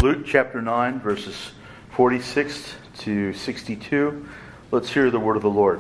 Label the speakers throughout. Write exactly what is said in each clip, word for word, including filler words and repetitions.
Speaker 1: Luke chapter nine, verses forty-six to sixty-two. Let's hear the word of the Lord.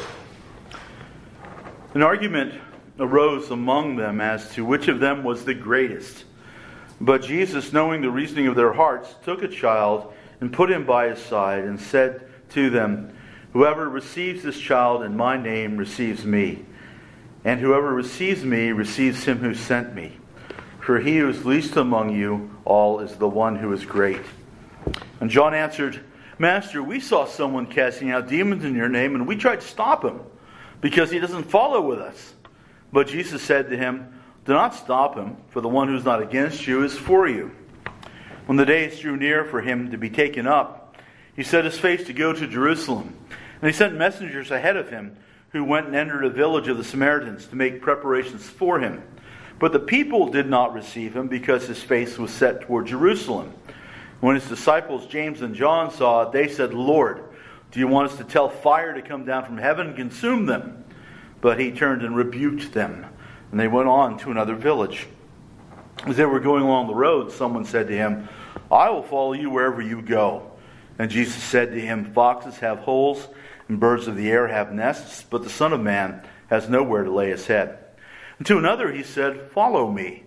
Speaker 1: An argument arose among them as to which of them was the greatest. But Jesus, knowing the reasoning of their hearts, took a child and put him by his side and said to them, "Whoever receives this child in my name receives me, and whoever receives me receives him who sent me. For he who is least among you all is the one who is great." And John answered, "Master, we saw someone casting out demons in your name, and we tried to stop him, because he doesn't follow with us." But Jesus said to him, "Do not stop him, for the one who is not against you is for you." When the days drew near for him to be taken up, he set his face to go to Jerusalem. And he sent messengers ahead of him, who went and entered a village of the Samaritans to make preparations for him. But the people did not receive him, because his face was set toward Jerusalem. When his disciples James and John saw it, they said, "Lord, do you want us to tell fire to come down from heaven and consume them?" But he turned and rebuked them, and they went on to another village. As they were going along the road, someone said to him, "I will follow you wherever you go." And Jesus said to him, "Foxes have holes, and birds of the air have nests, but the Son of Man has nowhere to lay his head." And to another he said, "Follow me."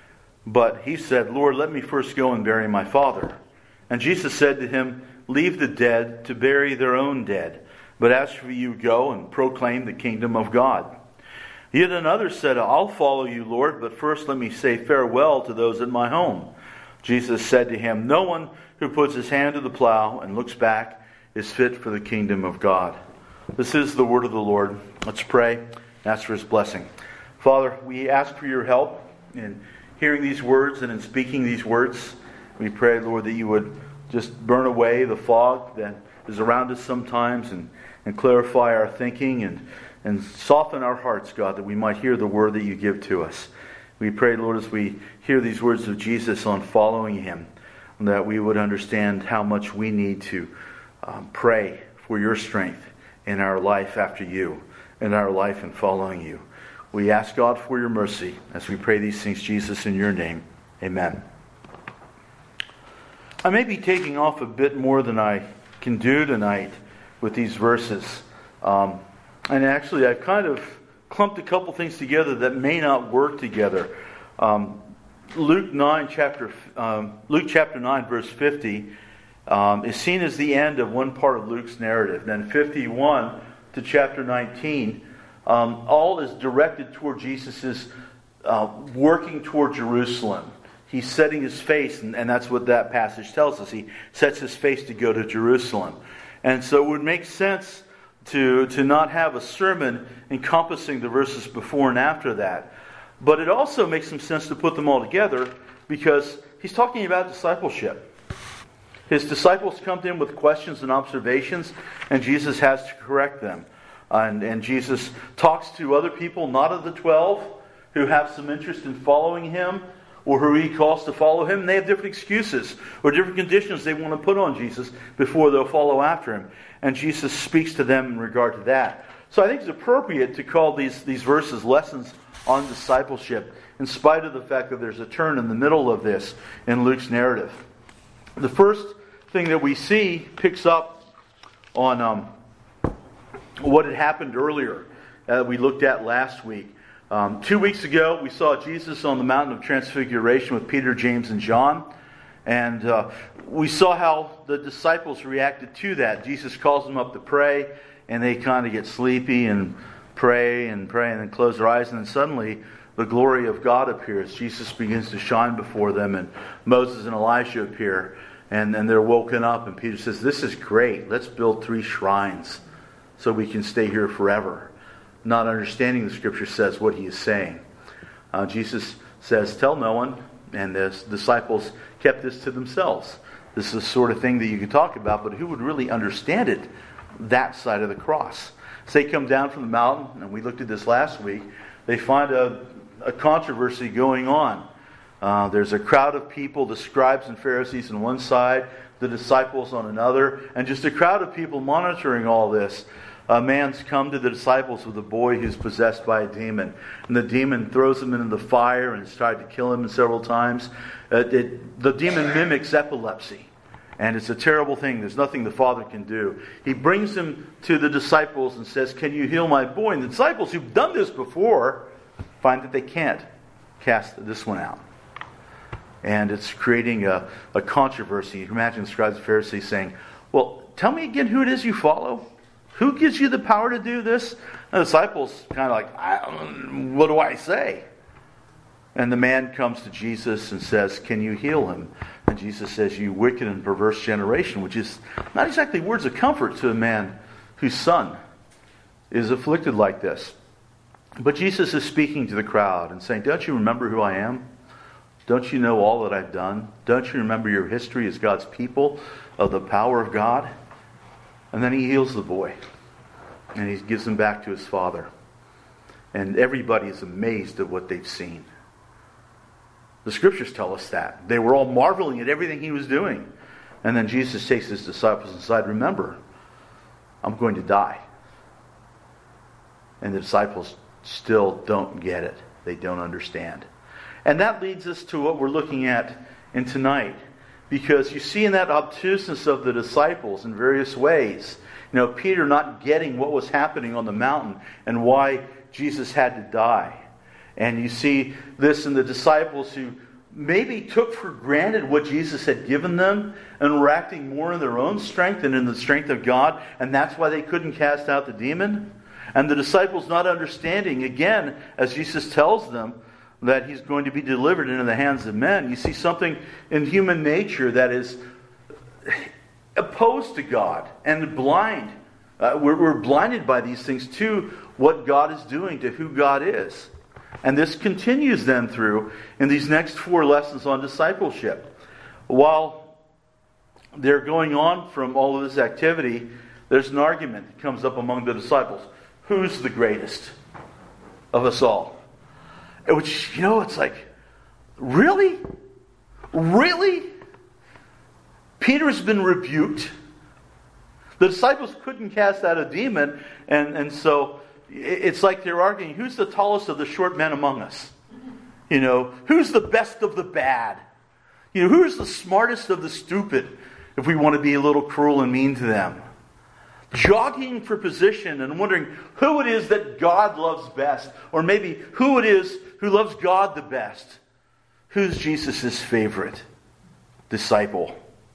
Speaker 1: But he said, "Lord, let me first go and bury my father." And Jesus said to him, "Leave the dead to bury their own dead. But as for you, go and proclaim the kingdom of God." Yet another said, "I'll follow you, Lord, but first let me say farewell to those at my home." Jesus said to him, "No one who puts his hand to the plow and looks back is fit for the kingdom of God." This is the word of the Lord. Let's pray and ask for his blessing. Father, we ask for your help in hearing these words and in speaking these words. We pray, Lord, that you would just burn away the fog that is around us sometimes and, and clarify our thinking and, and soften our hearts, God, that we might hear the word that you give to us. We pray, Lord, as we hear these words of Jesus on following him, that we would understand how much we need to um, pray for your strength in our life after you, in our life in following you. We ask God for your mercy as we pray these things, Jesus, in your name. Amen. I may be taking off a bit more than I can do tonight with these verses. Um, and actually, I've kind of clumped a couple things together that may not work together. Um, Luke nine, chapter um, Luke chapter nine, verse fifty, um, is seen as the end of one part of Luke's narrative. Then fifty-one to chapter nineteen, um, all is directed toward Jesus' uh, working toward Jerusalem. He's setting his face, and, and that's what that passage tells us. He sets his face to go to Jerusalem. And so it would make sense to, to not have a sermon encompassing the verses before and after that. But it also makes some sense to put them all together, because he's talking about discipleship. His disciples come to him with questions and observations, and Jesus has to correct them. And, and Jesus talks to other people, not of the twelve, who have some interest in following him, or who he calls to follow him. And they have different excuses or different conditions they want to put on Jesus before they'll follow after him. And Jesus speaks to them in regard to that. So I think it's appropriate to call these, these verses lessons on discipleship, in spite of the fact that there's a turn in the middle of this in Luke's narrative. The first thing that we see picks up on um, what had happened earlier that uh, we looked at last week. Um, two weeks ago, we saw Jesus on the Mountain of Transfiguration with Peter, James, and John. And uh, we saw how the disciples reacted to that. Jesus calls them up to pray, and they kind of get sleepy and pray and pray and then close their eyes. And then suddenly, the glory of God appears. Jesus begins to shine before them, and Moses and Elijah appear. And, and they're woken up, and Peter says, "This is great. Let's build three shrines so we can stay here forever." Not understanding the scripture says what he is saying. Uh, Jesus says, "Tell no one," and the disciples kept this to themselves. This is the sort of thing that you could talk about, but who would really understand it that side of the cross? As they come down from the mountain, and we looked at this last week, they find a, a controversy going on. Uh, there's a crowd of people, the scribes and Pharisees on one side, the disciples on another, and just a crowd of people monitoring all this. A man's come to the disciples with a boy who's possessed by a demon. And the demon throws him into the fire and has tried to kill him several times. Uh, it, the demon mimics epilepsy. And it's a terrible thing. There's nothing the father can do. He brings him to the disciples and says, "Can you heal my boy?" And the disciples who've done this before find that they can't cast this one out. And it's creating a, a controversy. You can imagine the scribes and Pharisees saying, "Well, tell me again who it is you follow. Who gives you the power to do this?" And the disciples kind of like, I don't, what do I say? And the man comes to Jesus and says, "Can you heal him?" And Jesus says, "You wicked and perverse generation," which is not exactly words of comfort to a man whose son is afflicted like this. But Jesus is speaking to the crowd and saying, "Don't you remember who I am? Don't you know all that I've done? Don't you remember your history as God's people, of the power of God?" And then he heals the boy. And he gives him back to his father. And everybody is amazed at what they've seen. The scriptures tell us that. They were all marveling at everything he was doing. And then Jesus takes his disciples aside. "Remember, I'm going to die." And the disciples still don't get it. They don't understand. And that leads us to what we're looking at in tonight. Because you see in that obtuseness of the disciples in various ways, you know, Peter not getting what was happening on the mountain and why Jesus had to die. And you see this in the disciples who maybe took for granted what Jesus had given them and were acting more in their own strength than in the strength of God. And that's why they couldn't cast out the demon. And the disciples not understanding, again, as Jesus tells them, that he's going to be delivered into the hands of men. You see something in human nature that is opposed to God and blind. Uh, we're, we're blinded by these things to what God is doing, to who God is. And this continues then through in these next four lessons on discipleship. While they're going on from all of this activity, there's an argument that comes up among the disciples. Who's the greatest of us all? Which, you know, it's like, really? Really? Peter's been rebuked. The disciples couldn't cast out a demon, and, and so it's like they're arguing, who's the tallest of the short men among us? You know, who's the best of the bad? You know, who's the smartest of the stupid, if we want to be a little cruel and mean to them? Jogging for position and wondering who it is that God loves best, or maybe who it is who loves God the best. Who's Jesus' favorite disciple?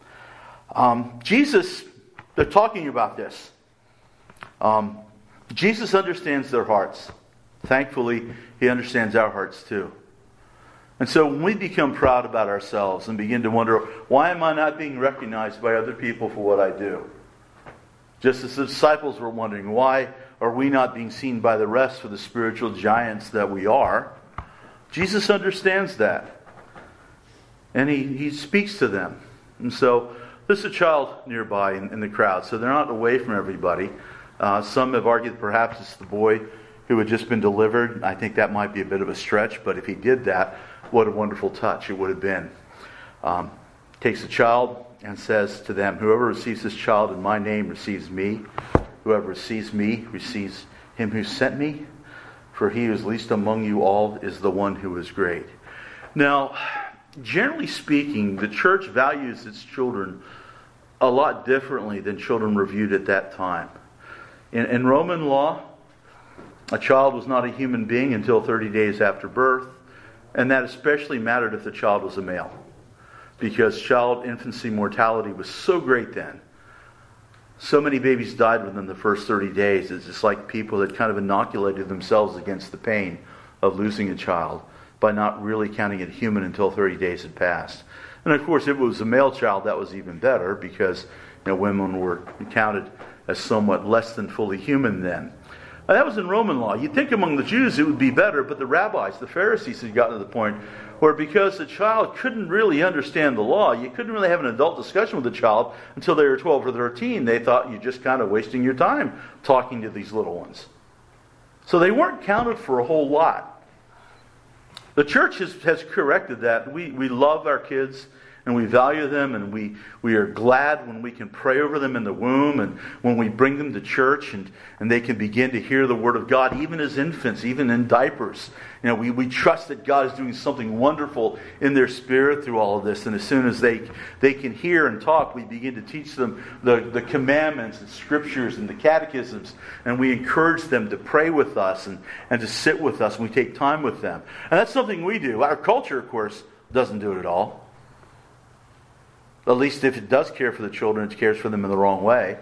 Speaker 1: Um, Jesus, they're talking about this. Um, Jesus understands their hearts. Thankfully, he understands our hearts too. And so when we become proud about ourselves and begin to wonder, why am I not being recognized by other people for what I do? Just as the disciples were wondering, why are we not being seen by the rest for the spiritual giants that we are? Jesus understands that. And he, he speaks to them. And so there's a child nearby in, in the crowd, so they're not away from everybody. Uh, some have argued perhaps it's the boy who had just been delivered. I think that might be a bit of a stretch, but if he did that, what a wonderful touch it would have been. Um, takes a child and says to them, "Whoever receives this child in my name receives me. Whoever receives me receives him who sent me. For he who is least among you all is the one who is great." Now, generally speaking, the church values its children a lot differently than children were viewed at that time. In, in Roman law, a child was not a human being until thirty days after birth, and that especially mattered if the child was a male, because child infancy mortality was so great then. So many babies died within the first thirty days. It's just like people had kind of inoculated themselves against the pain of losing a child by not really counting it human until thirty days had passed. And of course, if it was a male child, that was even better, because you know, women were counted as somewhat less than fully human then. Now, that was in Roman law. You'd think among the Jews it would be better, but the rabbis, the Pharisees, had gotten to the point where because the child couldn't really understand the law, you couldn't really have an adult discussion with the child until they were twelve or thirteen. They thought you're just kind of wasting your time talking to these little ones. So they weren't counted for a whole lot. The church has, has corrected that. We, we love our kids, and we value them, and we, we are glad when we can pray over them in the womb, and when we bring them to church, and, and they can begin to hear the Word of God, even as infants, even in diapers. You know, we, we trust that God is doing something wonderful in their spirit through all of this, and as soon as they they can hear and talk, we begin to teach them the, the commandments and scriptures and the catechisms, and we encourage them to pray with us and, and to sit with us, and we take time with them. And that's something we do. Our culture, of course, doesn't do it at all. At least if it does care for the children, it cares for them in the wrong way.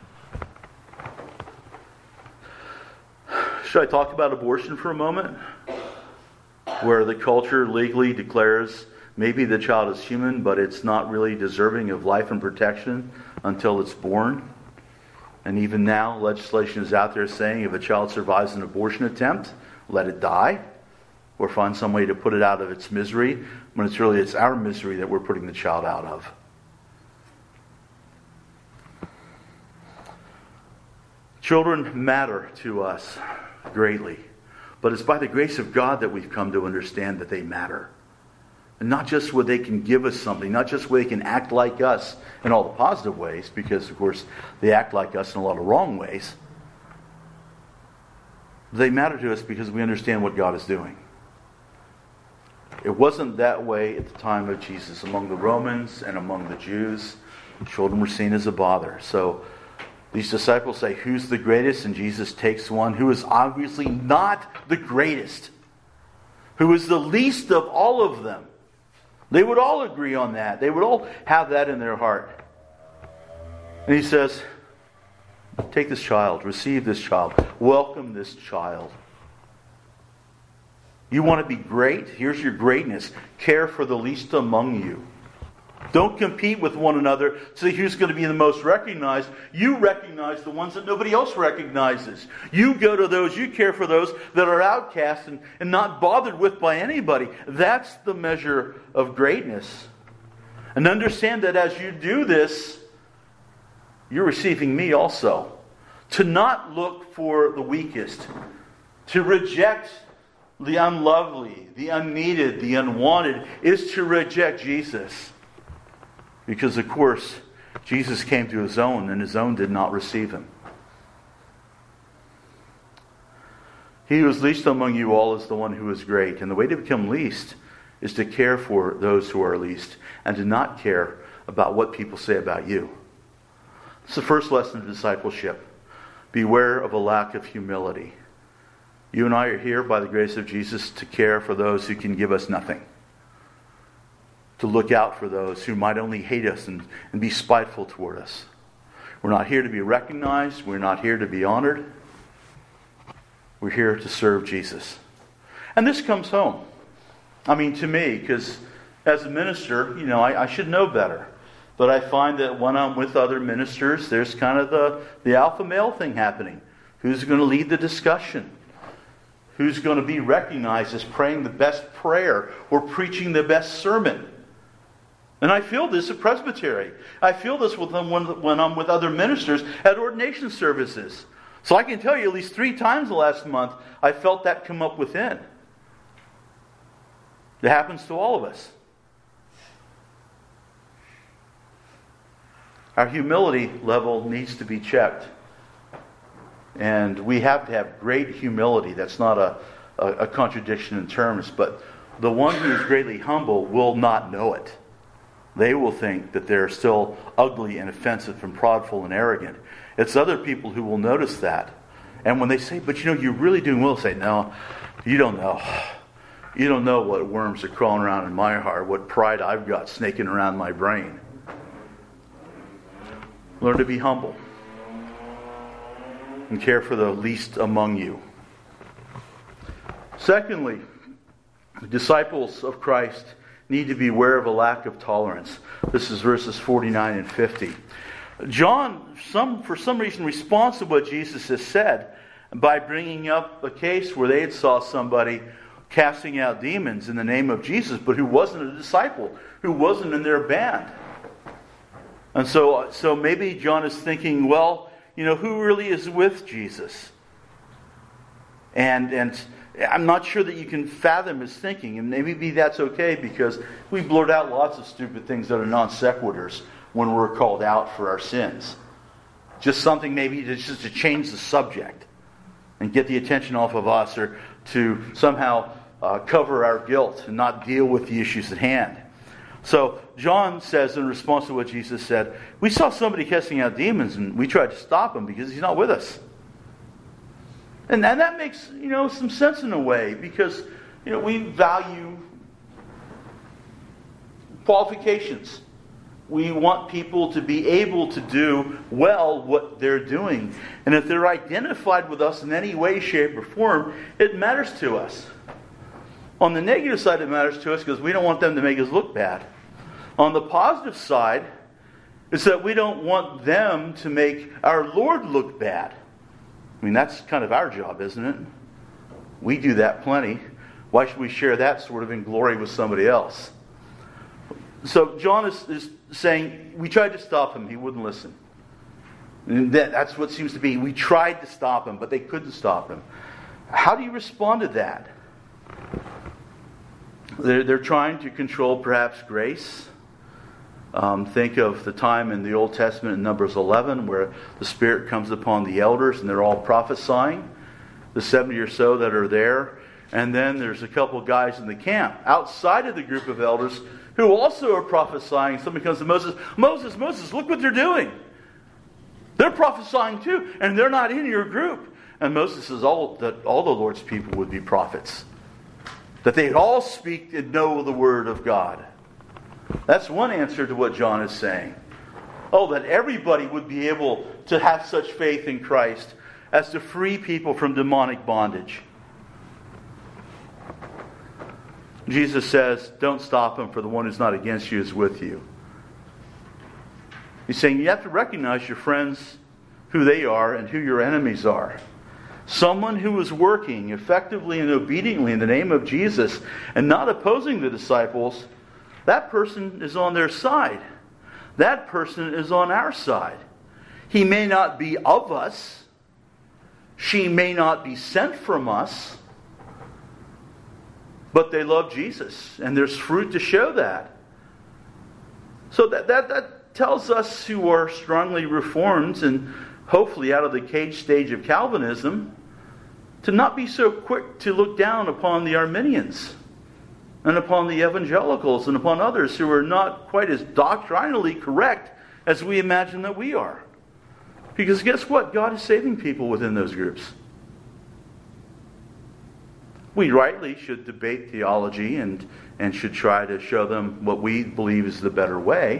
Speaker 1: Should I talk about abortion for a moment? Where the culture legally declares maybe the child is human, but it's not really deserving of life and protection until it's born. And even now, legislation is out there saying if a child survives an abortion attempt, let it die, or find some way to put it out of its misery, when it's really it's our misery that we're putting the child out of. Children matter to us greatly, but it's by the grace of God that we've come to understand that they matter. And not just where they can give us something, not just where they can act like us in all the positive ways, because of course they act like us in a lot of wrong ways. They matter to us because we understand what God is doing. It wasn't that way at the time of Jesus. Among the Romans and among the Jews, children were seen as a bother. So these disciples say, who's the greatest? And Jesus takes one who is obviously not the greatest, who is the least of all of them. They would all agree on that. They would all have that in their heart. And he says, take this child, receive this child, welcome this child. You want to be great? Here's your greatness. Care for the least among you. Don't compete with one another to see who's going to be the most recognized. You recognize the ones that nobody else recognizes. You go to those, you care for those that are outcast and, and not bothered with by anybody. That's the measure of greatness. And understand that as you do this, you're receiving me also. To not look for the weakest. To reject the unlovely, the unneeded, the unwanted, is to reject Jesus. Because, of course, Jesus came to his own, and his own did not receive him. He who is least among you all is the one who is great. And the way to become least is to care for those who are least, and to not care about what people say about you. It's the first lesson of discipleship. Beware of a lack of humility. You and I are here by the grace of Jesus to care for those who can give us nothing. To look out for those who might only hate us and, and be spiteful toward us. We're not here to be recognized. We're not here to be honored. We're here to serve Jesus. And this comes home. I mean, to me, because as a minister, you know, I, I should know better. But I find that when I'm with other ministers, there's kind of the, the alpha male thing happening. Who's going to lead the discussion? Who's going to be recognized as praying the best prayer or preaching the best sermon? And I feel this at Presbytery. I feel this with them when, when I'm with other ministers at ordination services. So I can tell you at least three times the last month, I felt that come up within. It happens to all of us. Our humility level needs to be checked. And we have to have great humility. That's not a, a, a contradiction in terms, but the one who is greatly humble will not know it. They will think that they're still ugly and offensive and prideful and arrogant. It's other people who will notice that. And when they say, but you know, you're really doing well, say, no, you don't know. You don't know what worms are crawling around in my heart, what pride I've got snaking around my brain. Learn to be humble. And care for the least among you. Secondly, disciples of Christ need to be aware of a lack of tolerance. This is verses forty-nine and fifty. John, some for some reason, responds to what Jesus has said by bringing up a case where they had saw somebody casting out demons in the name of Jesus, but who wasn't a disciple, who wasn't in their band. And so, so maybe John is thinking, well, you know, who really is with Jesus? And and I'm not sure that you can fathom his thinking. And maybe that's okay because we blurt out lots of stupid things that are non sequiturs when we're called out for our sins. Just something maybe to, just to change the subject and get the attention off of us, or to somehow uh, cover our guilt and not deal with the issues at hand. So John says in response to what Jesus said, we saw somebody casting out demons and we tried to stop him because he's not with us. And, and that makes, you know, some sense in a way, because, you know, we value qualifications. We want people to be able to do well what they're doing. And if they're identified with us in any way, shape, or form, it matters to us. On the negative side, it matters to us because we don't want them to make us look bad. On the positive side, it's that we don't want them to make our Lord look bad. I mean, that's kind of our job, isn't it? We do that plenty. Why should we share that sort of in glory with somebody else? So John is, is saying, we tried to stop him. He wouldn't listen. And that, that's what seems to be. We tried to stop him, but they couldn't stop him. How do you respond to that? They're, they're trying to control perhaps grace. Um, think of the time in the Old Testament in Numbers eleven where the Spirit comes upon the elders and they're all prophesying, the seventy or so that are there. And then there's a couple of guys in the camp outside of the group of elders who also are prophesying. Somebody comes to Moses, Moses, Moses, look what they're doing. They're prophesying too, and they're not in your group. And Moses says all that all the Lord's people would be prophets, that they'd all speak and know the word of God. That's one answer to what John is saying. Oh, that everybody would be able to have such faith in Christ as to free people from demonic bondage. Jesus says, don't stop him, for the one who's not against you is with you. He's saying you have to recognize your friends, who they are, and who your enemies are. Someone who is working effectively and obediently in the name of Jesus and not opposing the disciples, that person is on their side. That person is on our side. He may not be of us. She may not be sent from us. But they love Jesus. And there's fruit to show that. So that, that, that tells us who are strongly reformed and hopefully out of the cage stage of Calvinism to not be so quick to look down upon the Arminians and upon the evangelicals and upon others who are not quite as doctrinally correct as we imagine that we are. Because guess what? God is saving people within those groups. We rightly should debate theology and, and should try to show them what we believe is the better way.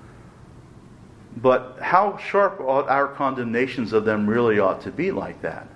Speaker 1: But how sharp ought our condemnations of them really ought to be like that?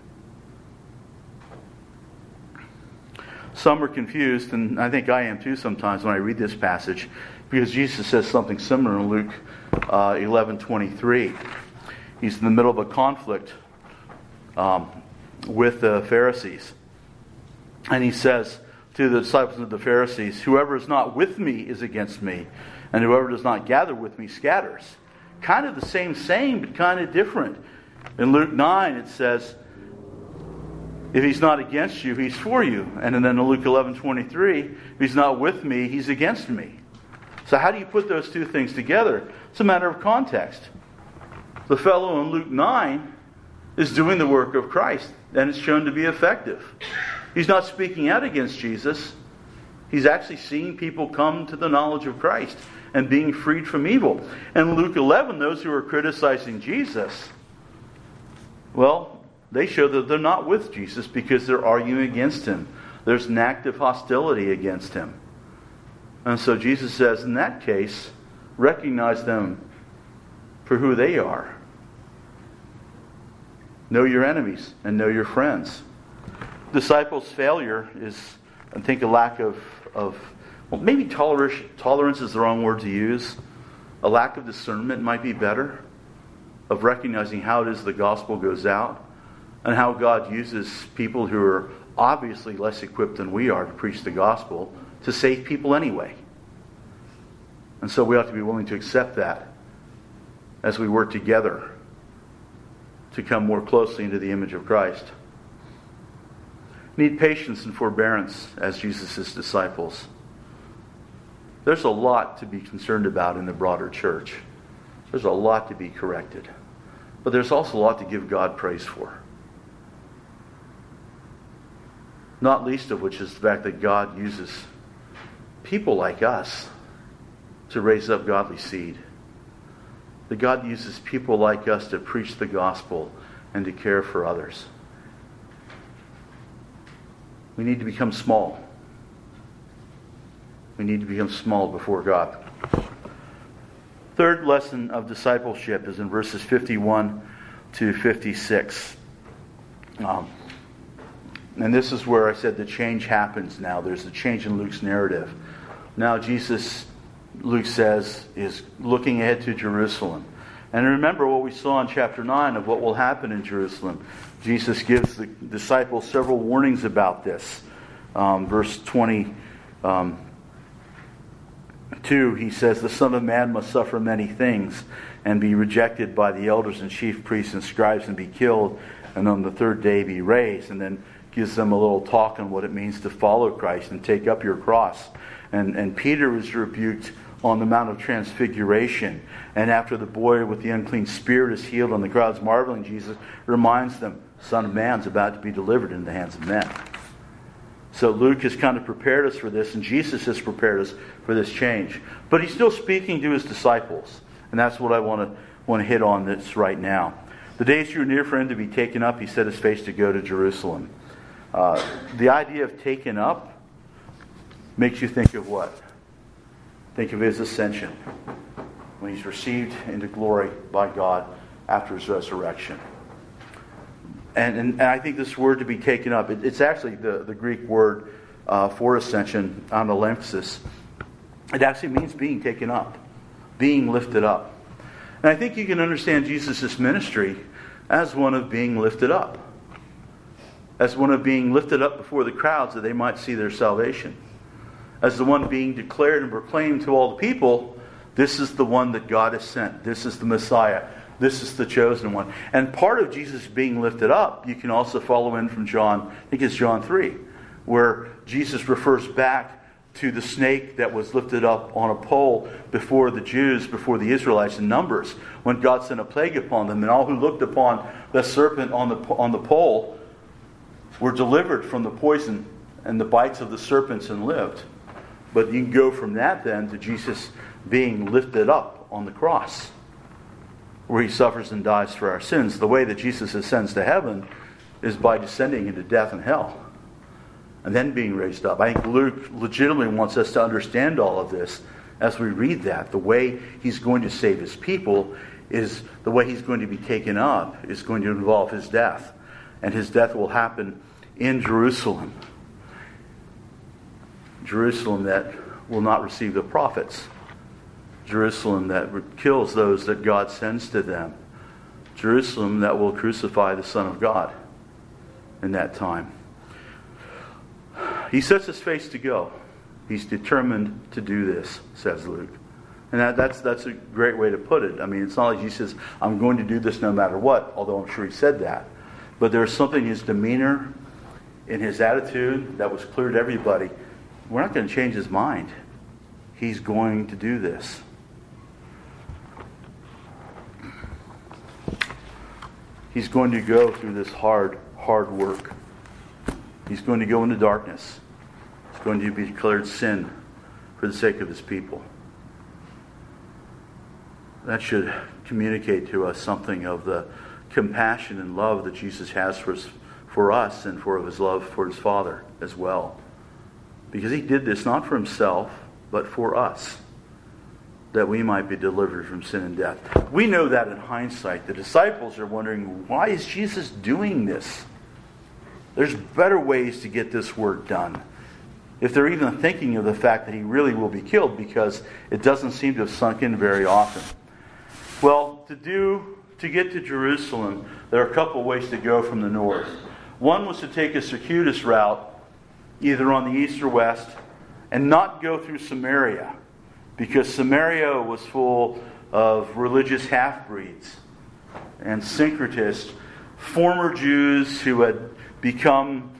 Speaker 1: Some are confused, and I think I am too sometimes when I read this passage, because Jesus says something similar in Luke uh, eleven twenty-three. He's in the middle of a conflict um, with the Pharisees. And he says to the disciples of the Pharisees, whoever is not with me is against me, and whoever does not gather with me scatters. Kind of the same saying, but kind of different. In Luke nine it says, if he's not against you, he's for you. And then in Luke eleven twenty-three, if he's not with me, he's against me. So how do you put those two things together? It's a matter of context. The fellow in Luke nine is doing the work of Christ, and it's shown to be effective. He's not speaking out against Jesus. He's actually seeing people come to the knowledge of Christ and being freed from evil. And Luke eleven, those who are criticizing Jesus, well, they show that they're not with Jesus because they're arguing against him. There's an active hostility against him. And so Jesus says, in that case, recognize them for who they are. Know your enemies and know your friends. Disciples' failure is, I think, a lack of, of well, maybe tolerance, tolerance is the wrong word to use. A lack of discernment might be better, of recognizing how it is the gospel goes out and how God uses people who are obviously less equipped than we are to preach the gospel to save people anyway. And so we ought to be willing to accept that as we work together to come more closely into the image of Christ. need patience and forbearance as Jesus' disciples. There's a lot to be concerned about in the broader church. There's a lot to be corrected. But there's also a lot to give God praise for. Not least of which is the fact that God uses people like us to raise up godly seed. That God uses people like us to preach the gospel and to care for others. We need to become small. We need to become small before God. Third lesson of discipleship is in verses fifty-one to fifty-six. Um, and this is where I said the change happens now. There's a change in Luke's narrative. Now Jesus, Luke says, is looking ahead to Jerusalem. And remember what we saw in chapter nine of what will happen in Jerusalem. Jesus gives the disciples several warnings about this. Um, verse twenty-two, um, he says, "The Son of Man must suffer many things and be rejected by the elders and chief priests and scribes and be killed, and on the third day be raised." And then gives them a little talk on what it means to follow Christ and take up your cross. And, and Peter is rebuked on the Mount of Transfiguration. And after the boy with the unclean spirit is healed and the crowds marveling, Jesus reminds them, Son of Man's about to be delivered into the hands of men. So Luke has kind of prepared us for this, and Jesus has prepared us for this change. But he's still speaking to his disciples. And that's what I want to want to hit on this right now. The days drew near for him to be taken up. He set his face to go to Jerusalem. Uh, the idea of taken up makes you think of what? Think of his ascension, when he's received into glory by God after his resurrection. And, and, and I think this word to be taken up, it, it's actually the, the Greek word uh, for ascension, analepsis. It actually means being taken up, being lifted up. And I think you can understand Jesus' ministry as one of being lifted up. As one of being lifted up before the crowds that they might see their salvation. As the one being declared and proclaimed to all the people, this is the one that God has sent. This is the Messiah. This is the chosen one. And part of Jesus being lifted up, you can also follow in from John, I think it's John three, where Jesus refers back to the snake that was lifted up on a pole before the Jews, before the Israelites in Numbers, when God sent a plague upon them. And all who looked upon the serpent on the on the pole were delivered from the poison and the bites of the serpents and lived. But you can go from that then to Jesus being lifted up on the cross, where he suffers and dies for our sins. The way that Jesus ascends to heaven is by descending into death and hell, and then being raised up. I think Luke legitimately wants us to understand all of this as we read that. The way he's going to save his people is the way he's going to be taken up is going to involve his death. And his death will happen in Jerusalem. Jerusalem that will not receive the prophets. Jerusalem that kills those that God sends to them. Jerusalem that will crucify the Son of God in that time. He sets his face to go. He's determined to do this, says Luke. And that, that's that's a great way to put it. I mean, it's not like he says, I'm going to do this no matter what, although I'm sure he said that. But there's something in his demeanor, in his attitude, that was clear to everybody. We're not going to change his mind. He's going to do this. He's going to go through this hard, hard work. He's going to go into darkness. He's going to be declared sin for the sake of his people. That should communicate to us something of the compassion and love that Jesus has for us, for us and for his love for his Father as well. Because he did this not for himself, but for us, that we might be delivered from sin and death. We know that in hindsight. The disciples are wondering, why is Jesus doing this? There's better ways to get this work done. If they're even thinking of the fact that he really will be killed, because it doesn't seem to have sunk in very often. Well, to do to get to Jerusalem, there are a couple ways to go from the north. One was to take a circuitous route, either on the east or west, and not go through Samaria, because Samaria was full of religious half-breeds and syncretists, former Jews who had become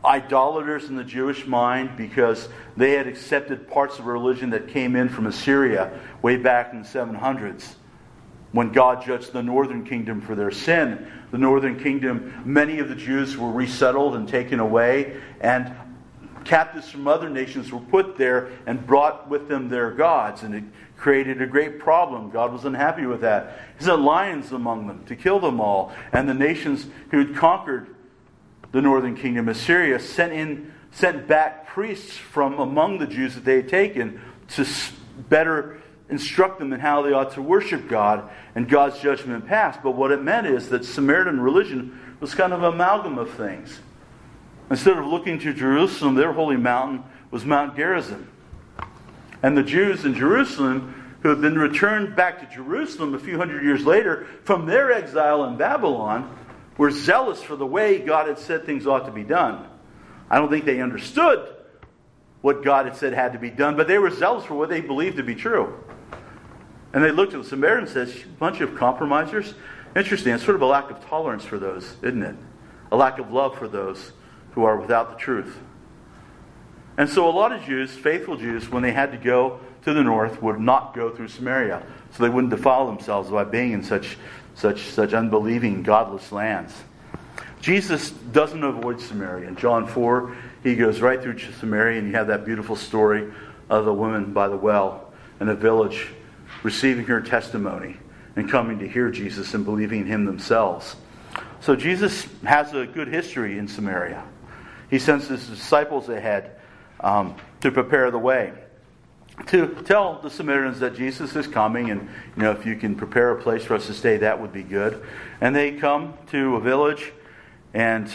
Speaker 1: idolaters in the Jewish mind because they had accepted parts of religion that came in from Assyria way back in the seven hundreds. When God judged the northern kingdom for their sin, the northern kingdom, many of the Jews were resettled and taken away, and captives from other nations were put there and brought with them their gods, and it created a great problem. God was unhappy with that. He sent lions among them to kill them all, and the nations who had conquered the northern kingdom, Assyria, sent in sent back priests from among the Jews that they had taken to better instruct them in how they ought to worship God, and God's judgment passed. But what it meant is that Samaritan religion was kind of an amalgam of things. Instead of looking to Jerusalem, their holy mountain was Mount Gerizim. And the Jews in Jerusalem, who had been returned back to Jerusalem a few hundred years later from their exile in Babylon, were zealous for the way God had said things ought to be done. I don't think they understood what God had said had to be done, but they were zealous for what they believed to be true. And they looked at the Samaritans and said, a bunch of compromisers. Interesting, it's sort of a lack of tolerance for those, isn't it? A lack of love for those who are without the truth. And so a lot of Jews, faithful Jews, when they had to go to the north, would not go through Samaria. So they wouldn't defile themselves by being in such, such, such unbelieving, godless lands. Jesus doesn't avoid Samaria. In John four, he goes right through Samaria, and you have that beautiful story of the woman by the well in a village receiving her testimony and coming to hear Jesus and believing in him themselves. So Jesus has a good history in Samaria. He sends his disciples ahead um, to prepare the way, to tell the Samaritans that Jesus is coming, and you know, if you can prepare a place for us to stay, that would be good. And they come to a village, and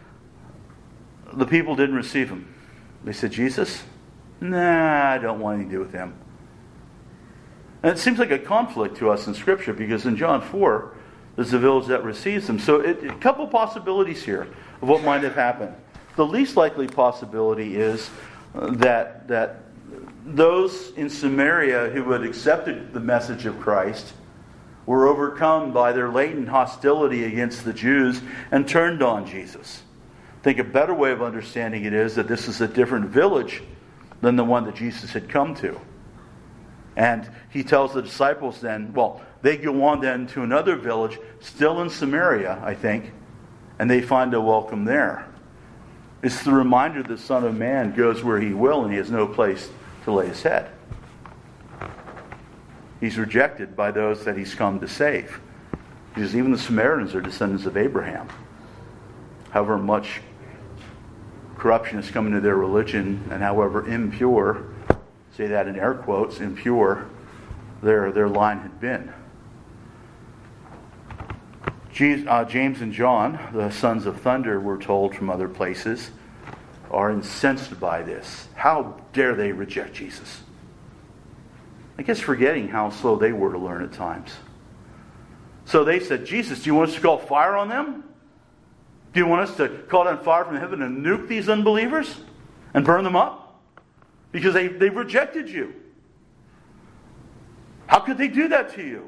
Speaker 1: the people didn't receive him. They said, Jesus? Nah, I don't want anything to do with him. And it seems like a conflict to us in Scripture, because in John four, there's a village that receives them. So it, a couple possibilities here of what might have happened. The least likely possibility is that, that those in Samaria who had accepted the message of Christ were overcome by their latent hostility against the Jews and turned on Jesus. I think a better way of understanding it is that this is a different village than the one that Jesus had come to. And he tells the disciples then, well, they go on then to another village, still in Samaria, I think, and they find a welcome there. It's the reminder that the Son of Man goes where he will, and he has no place to lay his head. He's rejected by those that he's come to save. Because even the Samaritans are descendants of Abraham. However much corruption has come into their religion, and however impure, say that in air quotes, impure, their, their line had been. James and John, the sons of thunder, we're told from other places, are incensed by this. How dare they reject Jesus? I guess forgetting how slow they were to learn at times. So they said, Jesus, do you want us to call fire on them? Do you want us to call down fire from heaven and nuke these unbelievers and burn them up? Because they, they've rejected you. How could they do that to you?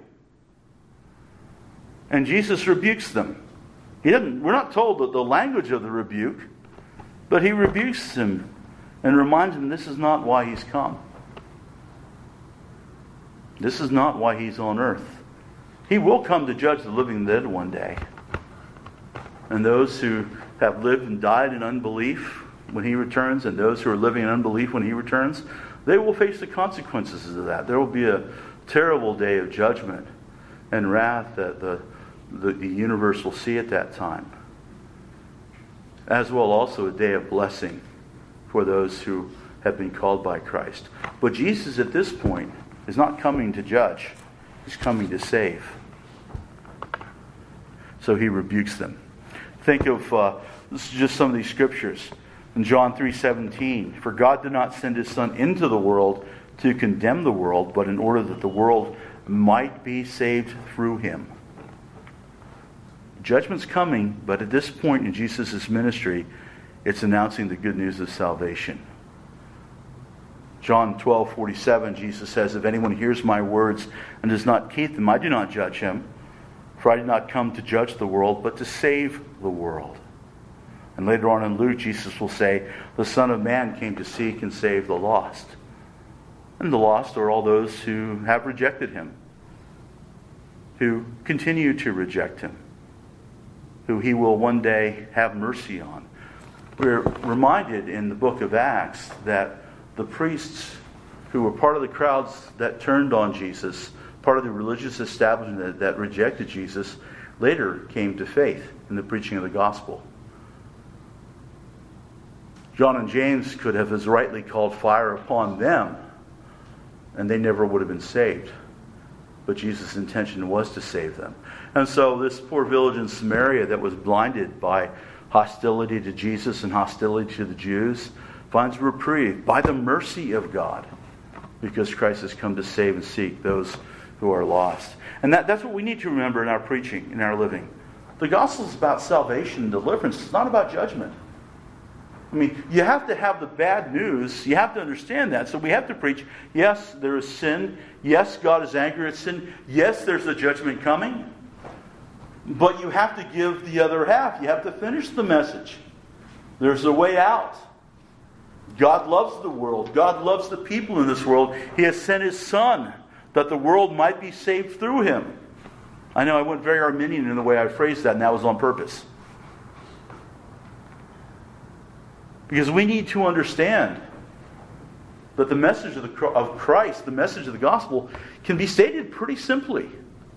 Speaker 1: And Jesus rebukes them. He doesn't, we're not told that the language of the rebuke, but he rebukes them and reminds them this is not why he's come. This is not why he's on earth. He will come to judge the living and the dead one day. And those who have lived and died in unbelief when he returns, and those who are living in unbelief when he returns, they will face the consequences of that. There will be a terrible day of judgment and wrath that the, the, the universe will see at that time. As well also a day of blessing for those who have been called by Christ. But Jesus at this point is not coming to judge. He's coming to save. So he rebukes them. Think of, uh, this is just some of these scriptures. In John three seventeen, for God did not send his Son into the world to condemn the world, but in order that the world might be saved through him. Judgment's coming, but at this point in Jesus' ministry, it's announcing the good news of salvation. John twelve forty-seven, Jesus says, if anyone hears my words and does not keep them, I do not judge him. For I did not come to judge the world, but to save the world. And later on in Luke, Jesus will say, the Son of Man came to seek and save the lost. And the lost are all those who have rejected him, who continue to reject him, who he will one day have mercy on. We're reminded in the book of Acts that the priests who were part of the crowds that turned on Jesus, part of the religious establishment that, that rejected Jesus, later came to faith in the preaching of the gospel. John and James could have as rightly called fire upon them, and they never would have been saved. But Jesus' intention was to save them. And so this poor village in Samaria that was blinded by hostility to Jesus and hostility to the Jews finds reprieve by the mercy of God, because Christ has come to save and seek those who are lost. And that, that's what we need to remember in our preaching, in our living. The gospel is about salvation and deliverance. It's not about judgment. I mean, you have to have the bad news. You have to understand that. So we have to preach, yes, there is sin. Yes, God is angry at sin. Yes, there's a judgment coming. But you have to give the other half. You have to finish the message. There's a way out. God loves the world. God loves the people in this world. He has sent His Son that the world might be saved through Him. I know I went very Arminian in the way I phrased that, and that was on purpose. Because we need to understand that the message of, the, of Christ, the message of the gospel, can be stated pretty simply.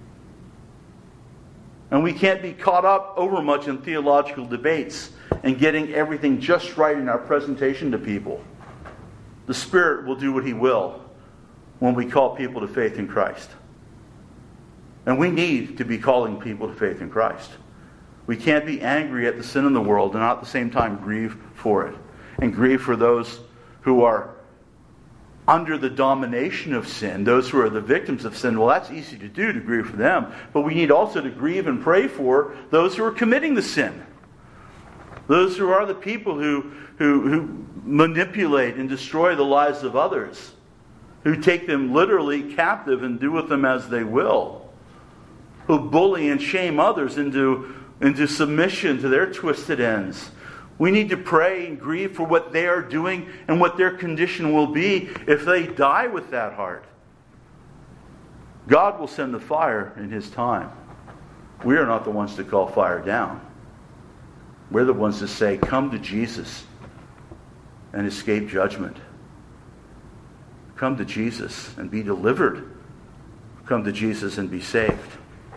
Speaker 1: And we can't be caught up overmuch in theological debates and getting everything just right in our presentation to people. The Spirit will do what He will when we call people to faith in Christ. And we need to be calling people to faith in Christ. We can't be angry at the sin in the world and not at the same time grieve for it. And grieve for those who are under the domination of sin, those who are the victims of sin. Well, that's easy to do, to grieve for them. But we need also to grieve and pray for those who are committing the sin. Those who are the people who, who, who manipulate and destroy the lives of others. Who take them literally captive and do with them as they will. Who bully and shame others into, into submission to their twisted ends. We need to pray and grieve for what they are doing and what their condition will be if they die with that heart. God will send the fire in His time. We are not the ones to call fire down. We're the ones to say, come to Jesus and escape judgment. Come to Jesus and be delivered. Come to Jesus and be saved.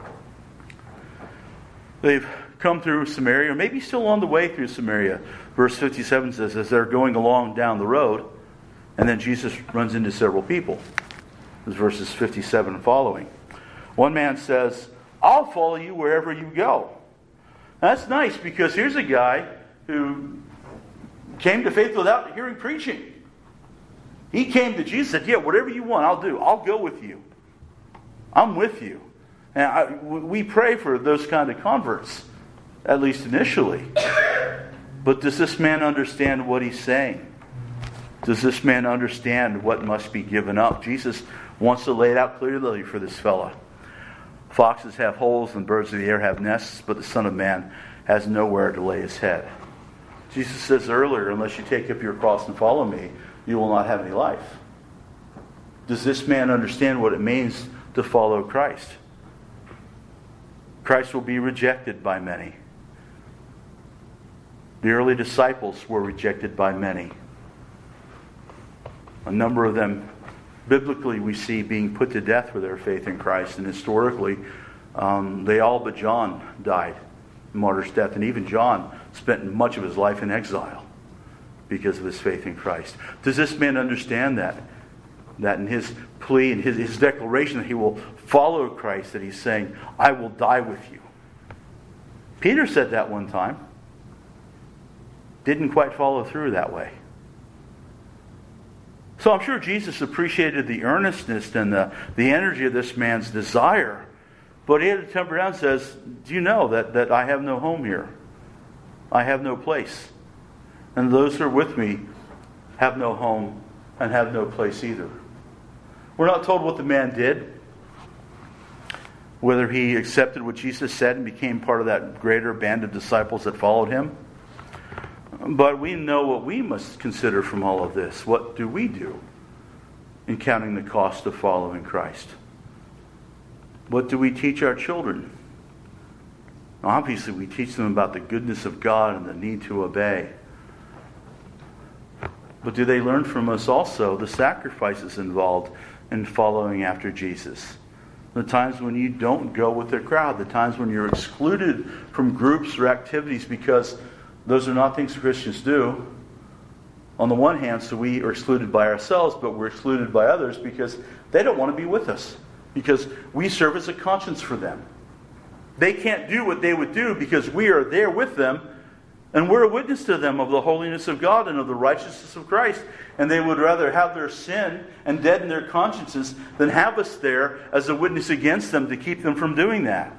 Speaker 1: They've come through Samaria, or maybe still on the way through Samaria. Verse fifty-seven says, as they're going along down the road, and then Jesus runs into several people. This is verses fifty-seven and following. One man says, I'll follow you wherever you go. Now, that's nice, because here's a guy who came to faith without hearing preaching. He came to Jesus and said, yeah, whatever you want, I'll do. I'll go with you. I'm with you. And I, we pray for those kind of converts, at least initially. But does this man understand what he's saying? Does this man understand what must be given up? Jesus wants to lay it out clearly for this fella. Foxes have holes and birds of the air have nests, but the Son of Man has nowhere to lay His head. Jesus says earlier, unless you take up your cross and follow me, you will not have any life. Does this man understand what it means to follow Christ? Christ will be rejected by many. The early disciples were rejected by many. A number of them, biblically, we see being put to death for their faith in Christ. And historically, um, they all but John died a martyr's death. And even John spent much of his life in exile because of his faith in Christ. Does this man understand that? That in his plea and his, his declaration that he will follow Christ, that he's saying, I will die with you. Peter said that one time. Didn't quite follow through that way. So I'm sure Jesus appreciated the earnestness and the, the energy of this man's desire. But he had to temper down and says, do you know that, that I have no home here? I have no place. And those who are with me have no home and have no place either. We're not told what the man did. Whether he accepted what Jesus said and became part of that greater band of disciples that followed him. But we know what we must consider from all of this. What do we do in counting the cost of following Christ? What do we teach our children? Obviously, we teach them about the goodness of God and the need to obey. But do they learn from us also the sacrifices involved in following after Jesus? The times when you don't go with the crowd, the times when you're excluded from groups or activities because those are not things Christians do. On the one hand, so we are excluded by ourselves, but we're excluded by others because they don't want to be with us. Because we serve as a conscience for them. They can't do what they would do because we are there with them, and we're a witness to them of the holiness of God and of the righteousness of Christ. And they would rather have their sin and deaden their consciences than have us there as a witness against them to keep them from doing that.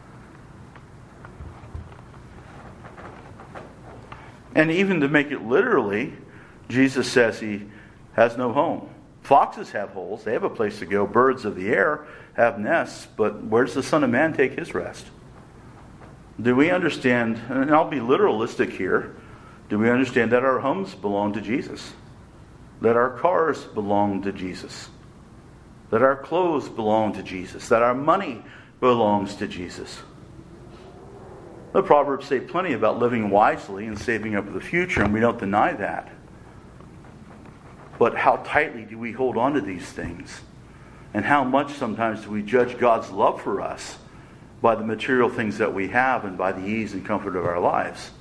Speaker 1: And even to make it literally, Jesus says he has no home. Foxes have holes. They have a place to go. Birds of the air have nests. But where does the Son of Man take his rest? Do we understand, and I'll be literalistic here, do we understand that our homes belong to Jesus? That our cars belong to Jesus? That our clothes belong to Jesus? That our money belongs to Jesus? The Proverbs say plenty about living wisely and saving up for the future, and we don't deny that. But how tightly do we hold on to these things? And how much sometimes do we judge God's love for us by the material things that we have and by the ease and comfort of our lives?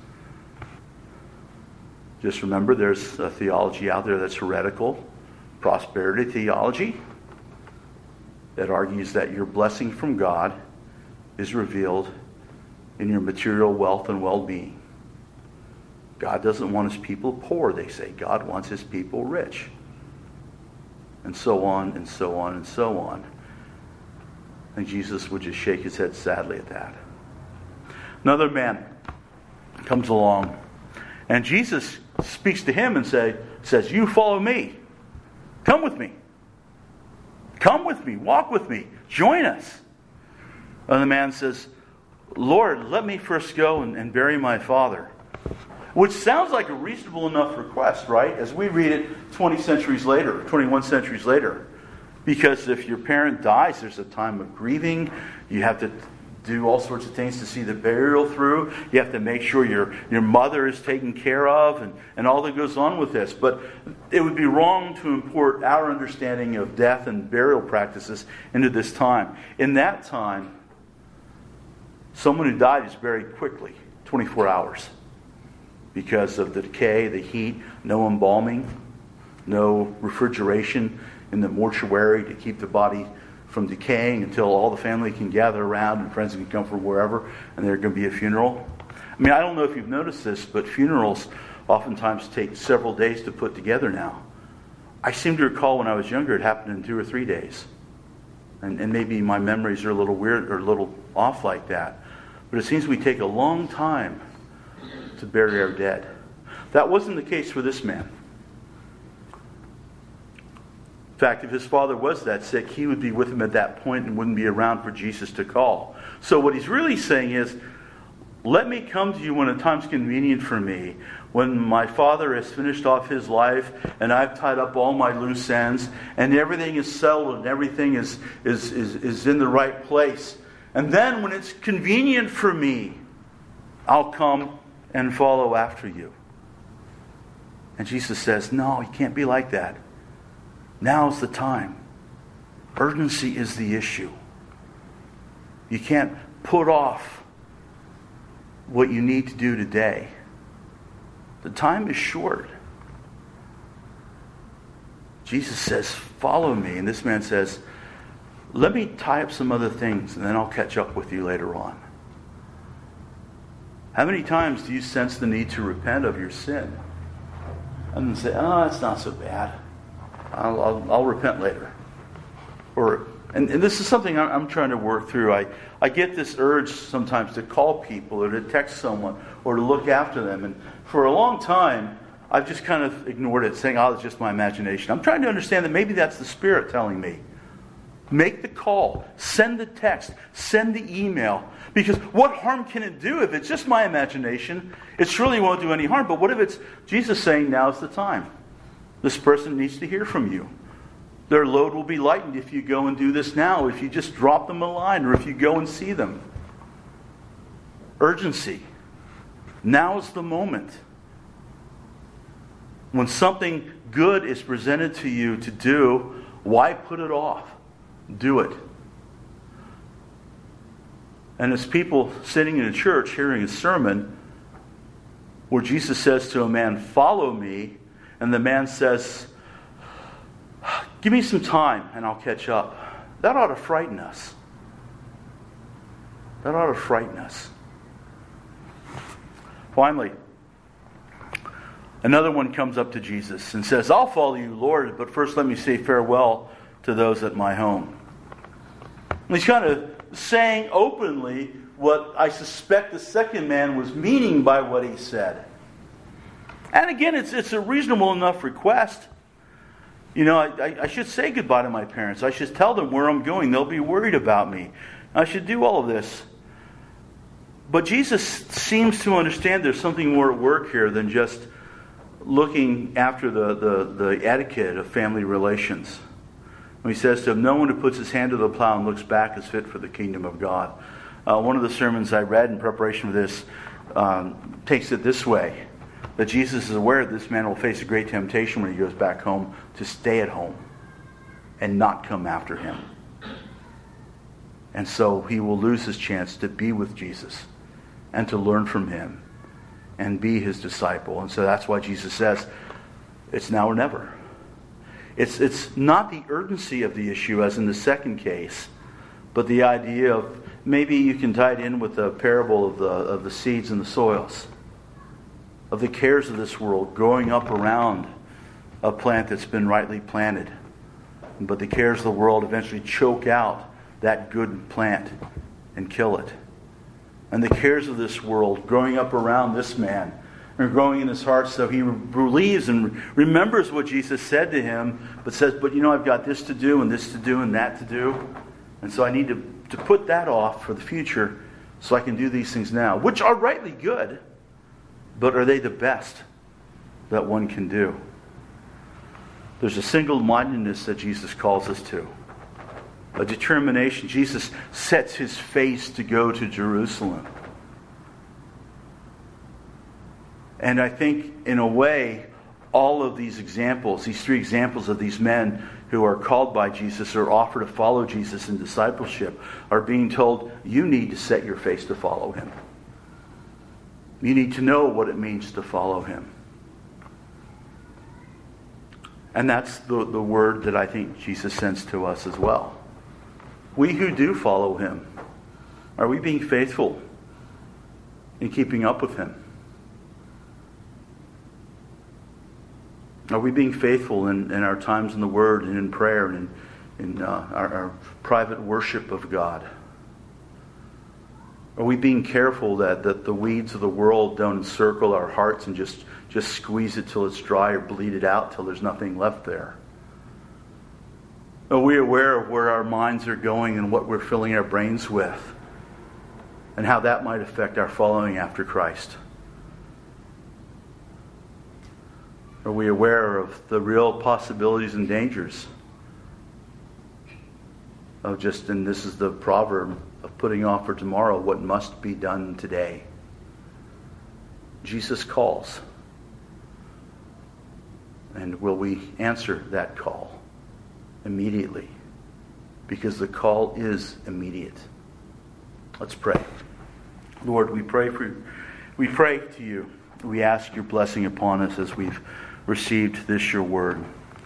Speaker 1: Just remember, there's a theology out there that's heretical, prosperity theology, that argues that your blessing from God is revealed in your material wealth and well-being. God doesn't want his people poor, they say. God wants his people rich. And so on, and so on, and so on. And Jesus would just shake his head sadly at that. Another man comes along, and Jesus speaks to him and say, says, "You follow me. Come with me. Come with me. Walk with me. Join us." And the man says, "Lord, let me first go and, and bury my father." Which sounds like a reasonable enough request, right? As we read it twenty centuries later, twenty-one centuries later. Because if your parent dies, there's a time of grieving. You have to do all sorts of things to see the burial through. You have to make sure your, your mother is taken care of and, and all that goes on with this. But it would be wrong to import our understanding of death and burial practices into this time. In that time, someone who died is buried quickly, twenty-four hours. Because of the decay, the heat, no embalming, no refrigeration in the mortuary to keep the body from decaying until all the family can gather around and friends can come from wherever and there's going to be a funeral. I mean, I don't know if you've noticed this, but funerals oftentimes take several days to put together now. I seem to recall when I was younger it happened in two or three days. And, and maybe my memories are a little weird or a little off like that. But it seems we take a long time to bury our dead. That wasn't the case for this man. In fact, if his father was that sick, he would be with him at that point and wouldn't be around for Jesus to call. So what he's really saying is, let me come to you when a time's convenient for me, when my father has finished off his life and I've tied up all my loose ends and everything is settled and everything is, is, is, is in the right place. And then when it's convenient for me, I'll come and follow after you. And Jesus says, no, you can't be like that. Now's the time. Urgency is the issue. You can't put off what you need to do today. The time is short. Jesus says, follow me. And this man says, let me tie up some other things and then I'll catch up with you later on. How many times do you sense the need to repent of your sin? And then say, oh, it's not so bad. I'll, I'll, I'll repent later. Or, and, and this is something I'm, I'm trying to work through. I, I get this urge sometimes to call people or to text someone or to look after them. And for a long time, I've just kind of ignored it, saying, oh, it's just my imagination. I'm trying to understand that maybe that's the Spirit telling me. Make the call. Send the text. Send the email. Because what harm can it do if it's just my imagination? It surely won't do any harm. But what if it's Jesus saying, now's the time? This person needs to hear from you. Their load will be lightened if you go and do this now. If you just drop them a line, or if you go and see them. Urgency. Now is the moment. When something good is presented to you to do, why put it off? Do it. And as people sitting in a church hearing a sermon where Jesus says to a man, follow me, and the man says, give me some time and I'll catch up. That ought to frighten us. That ought to frighten us. Finally, another one comes up to Jesus and says, I'll follow you, Lord, but first let me say farewell to those at my home. And he's kind of saying openly what I suspect the second man was meaning by what he said. And again, it's it's a reasonable enough request. You know, I, I should say goodbye to my parents. I should tell them where I'm going. They'll be worried about me. I should do all of this. But Jesus seems to understand there's something more at work here than just looking after the, the, the etiquette of family relations. When he says to him, no one who puts his hand to the plow and looks back is fit for the kingdom of God. Uh, one of the sermons I read in preparation for this um, takes it this way. That Jesus is aware that this man will face a great temptation when he goes back home to stay at home and not come after him. And so he will lose his chance to be with Jesus and to learn from him and be his disciple. And so that's why Jesus says, it's now or never. It's, it's not the urgency of the issue as in the second case, but the idea of maybe you can tie it in with the parable of the, of the seeds and the soils, of the cares of this world growing up around a plant that's been rightly planted. But the cares of the world eventually choke out that good plant and kill it. And the cares of this world growing up around this man are growing in his heart, so he believes and remembers what Jesus said to him, but says, but you know, I've got this to do and this to do and that to do. And so I need to, to put that off for the future so I can do these things now, which are rightly good, but are they the best that one can do? There's a single-mindedness that Jesus calls us to. A determination. Jesus sets his face to go to Jerusalem. And I think, in a way, all of these examples, these three examples of these men who are called by Jesus or offer to follow Jesus in discipleship, are being told, you need to set your face to follow him. You need to know what it means to follow him. And that's the, the word that I think Jesus sends to us as well. We who do follow him, are we being faithful in keeping up with him? Are we being faithful in, in our times in the Word and in prayer and in, in uh, our, our private worship of God? Are we being careful that, that the weeds of the world don't encircle our hearts and just, just squeeze it till it's dry or bleed it out till there's nothing left there? Are we aware of where our minds are going and what we're filling our brains with and how that might affect our following after Christ? Are we aware of the real possibilities and dangers of just, and this is the proverb, of putting off for tomorrow what must be done today? Jesus calls. And will we answer that call immediately? Because the call is immediate. Let's pray. Lord, we pray for we pray to you. We ask your blessing upon us as we've received this your word.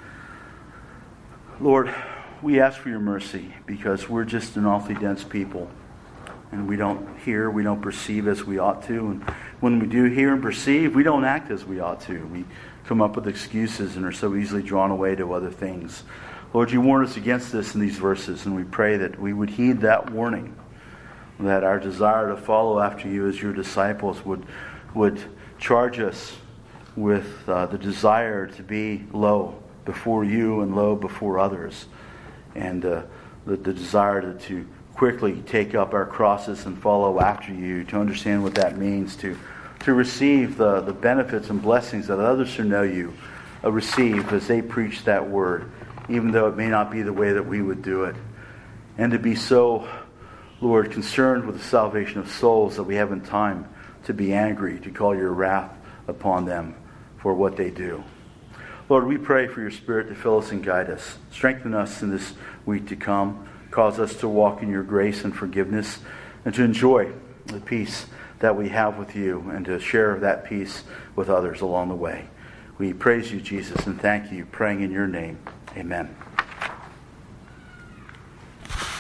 Speaker 1: Lord, we ask for your mercy because we're just an awfully dense people. And we don't hear, we don't perceive as we ought to. And when we do hear and perceive, we don't act as we ought to. We come up with excuses and are so easily drawn away to other things. Lord, you warn us against this in these verses, and we pray that we would heed that warning, that our desire to follow after you as your disciples would, would charge us with uh, the desire to be low before you and low before others, and uh, the, the desire to, to quickly take up our crosses and follow after you, to understand what that means, to, to receive the, the benefits and blessings that others who know you uh, receive as they preach that word, even though it may not be the way that we would do it. And to be so, Lord, concerned with the salvation of souls that we haven't time to be angry, to call your wrath upon them for what they do. Lord, we pray for your Spirit to fill us and guide us. Strengthen us in this week to come. Cause us to walk in your grace and forgiveness, and to enjoy the peace that we have with you, and to share that peace with others along the way. We praise you, Jesus, and thank you, praying in your name. Amen.